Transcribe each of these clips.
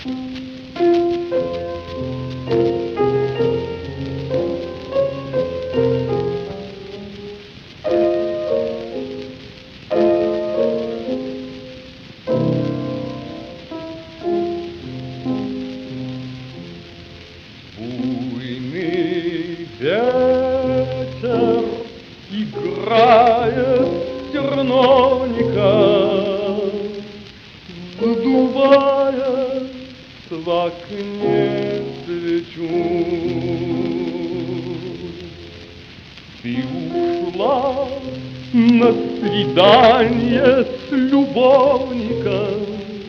Буйный ветер играет в терновниках, задувает в окне свечу. Ты ушла на свидание с любовником.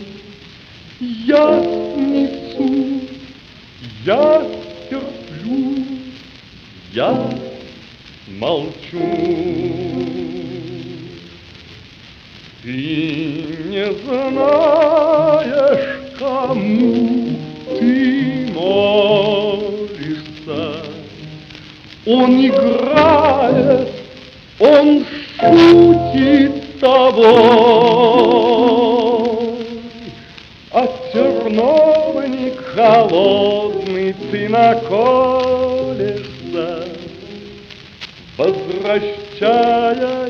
Я снесу, я терплю, я молчу. Ты не знаешь, кому ты молишься. Он играет, он шутит с тобой, а терновник холодный ты наколешься, возвращаясь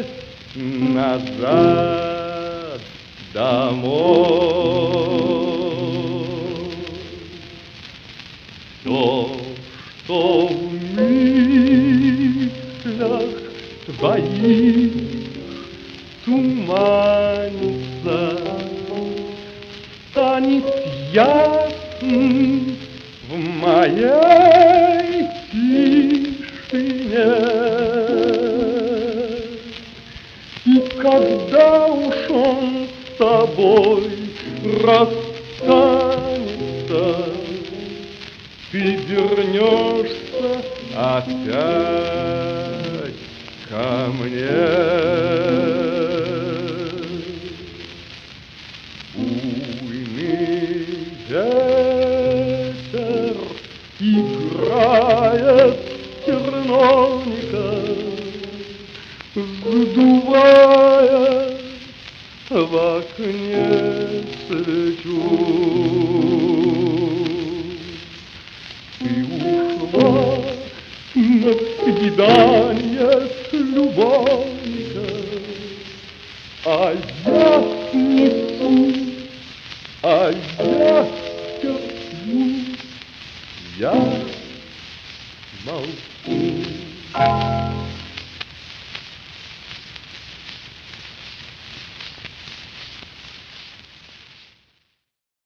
назад домой. Все, что в мыслях твоих туманится, станет ясным в моей тишине. И когда уж он с тобой расстанется, ты вернешься опять ко мне. Буйный ветер играет в терновниках, задувая в окне свечу. Ты ушла на свидание с любовником, а я снесу, а я терплю, я молчу.